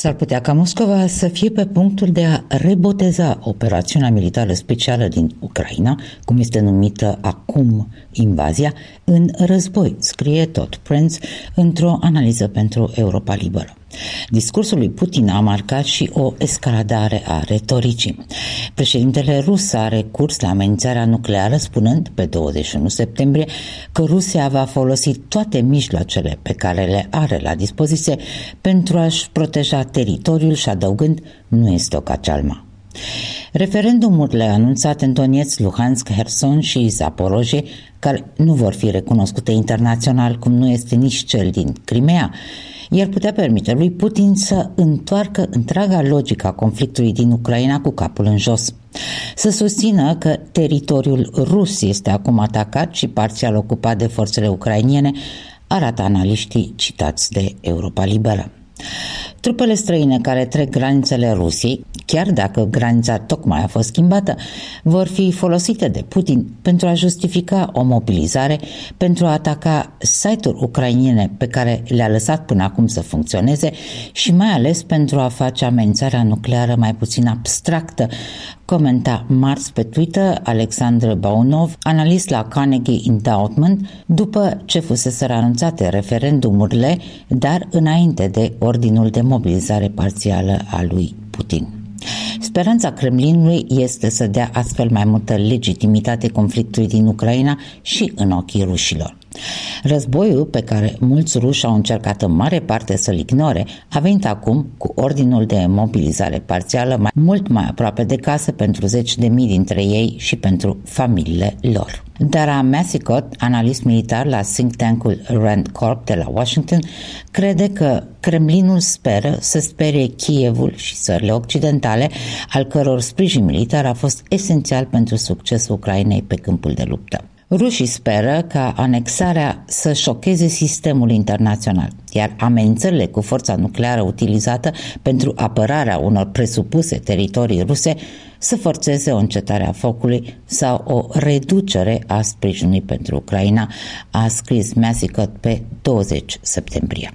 S-ar putea ca Moscova să fie pe punctul de a reboteza operațiunea militară specială din Ucraina, cum este numită acum invazia, în război, scrie Todd Prince într-o analiză pentru Europa Liberă. Discursul lui Putin a marcat și o escaladare a retoricii. Președintele rus a recurs la amenințarea nucleară, spunând pe 21 septembrie că Rusia va folosi toate mijloacele pe care le are la dispoziție pentru a-și proteja teritoriul și adăugând, nu este o cacealmă. Referendumurile anunțate în Donetsk, Luhansk, Herson și Zaporozhye, care nu vor fi recunoscute internațional, cum nu este nici cel din Crimea, iar putea permite lui Putin să întoarcă întreaga logică a conflictului din Ucraina cu capul în jos. Să susțină că teritoriul rus este acum atacat și parțial ocupat de forțele ucrainiene, arată analiștii citați de Europa Liberă. Trupele străine care trec granițele Rusiei, chiar dacă granița tocmai a fost schimbată, vor fi folosite de Putin pentru a justifica o mobilizare, pentru a ataca site-uri ucrainene pe care le-a lăsat până acum să funcționeze și mai ales pentru a face amenințarea nucleară mai puțin abstractă, comenta marți pe Twitter Alexandru Baunov, analist la Carnegie Endowment, după ce fusese anunțate referendumurile, dar înainte de ordinul de mobilizare parțială a lui Putin. Speranța Kremlinului este să dea astfel mai multă legitimitate conflictului din Ucraina și în ochii rușilor. Războiul, pe care mulți ruși au încercat în mare parte să-l ignore, a venit acum cu ordinul de mobilizare parțială mult mai aproape de casă pentru 10.000 dintre ei și pentru familiile lor. Dara Masicot, analist militar la think tank-ul Rand Corp de la Washington, crede că Kremlinul speră să sperie Kievul și țările occidentale, al căror sprijin militar a fost esențial pentru succesul Ucrainei pe câmpul de luptă. Rușii speră ca anexarea să șocheze sistemul internațional, iar amenințările cu forța nucleară utilizată pentru apărarea unor presupuse teritorii ruse să forțeze o încetare a focului sau o reducere a sprijinului pentru Ucraina, a scris Masicot pe 20 septembrie.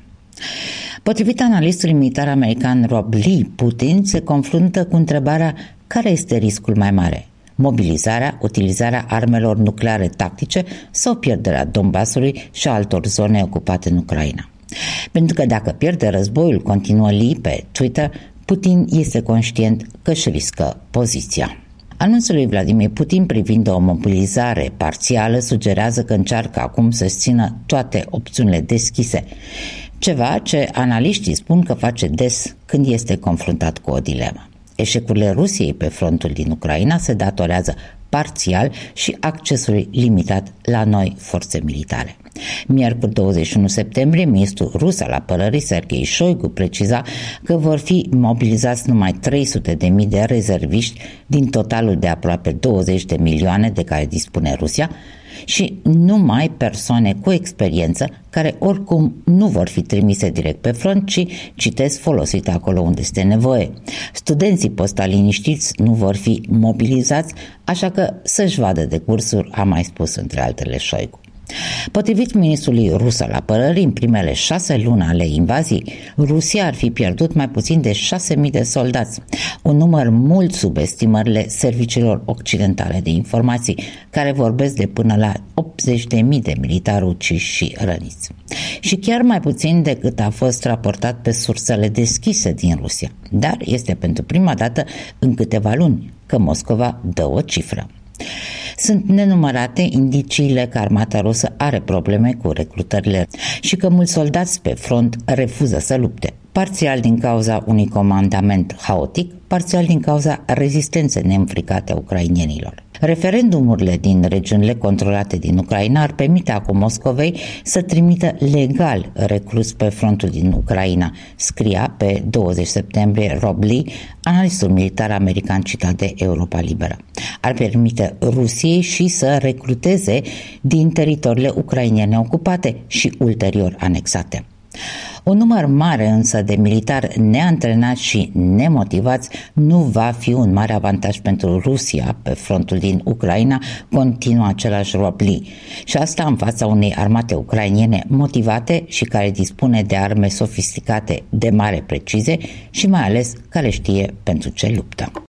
Potrivit analistului militar american Rob Lee, Putin se confruntă cu întrebarea care este riscul mai mare: mobilizarea, utilizarea armelor nucleare tactice sau pierderea Donbasului și altor zone ocupate în Ucraina. Pentru că dacă pierde războiul, continuă Lee pe Twitter, Putin este conștient că își riscă poziția. Anunțul lui Vladimir Putin privind o mobilizare parțială sugerează că încearcă acum să-și țină toate opțiunile deschise, ceva ce analiștii spun că face des când este confruntat cu o dilemă. Eșecurile Rusiei pe frontul din Ucraina se datorează parțial și accesului limitat la noi forțe militare. Miercuri 21 septembrie, ministrul rus al apărării Sergei Shoigu preciza că vor fi mobilizați numai 300.000 de rezerviști din totalul de aproape 20 de milioane de care dispune Rusia și numai persoane cu experiență care oricum nu vor fi trimise direct pe front, ci, citesc, folosite acolo unde este nevoie. Studenții postaliniștiți nu vor fi mobilizați, așa că să-și vadă de cursuri, a mai spus între altele Shoigu. Potrivit ministrului rus al apărării, în primele 6 luni ale invaziei, Rusia ar fi pierdut mai puțin de 6.000 de soldați, un număr mult sub estimările serviciilor occidentale de informații, care vorbesc de până la 80.000 de militari uciși și răniți. Și chiar mai puțin decât a fost raportat pe sursele deschise din Rusia, dar este pentru prima dată în câteva luni că Moscova dă o cifră. Sunt nenumărate indiciile că armata rusă are probleme cu recrutările și că mulți soldați pe front refuză să lupte, parțial din cauza unui comandament haotic, parțial din cauza rezistenței neînfricate a ucrainienilor. Referendumurile din regiunile controlate din Ucraina ar permite acum Moscovei să trimită legal recruți pe frontul din Ucraina, scria pe 20 septembrie Rob Lee, analistul militar american citat de Europa Liberă. Ar permite Rusiei și să recruteze din teritoriile ucrainene ocupate și ulterior anexate. Un număr mare însă de militari neantrenați și nemotivați nu va fi un mare avantaj pentru Rusia pe frontul din Ucraina, continuă același Rob Lee. Și asta în fața unei armate ucrainiene motivate și care dispune de arme sofisticate de mare precizie și mai ales care știe pentru ce luptă.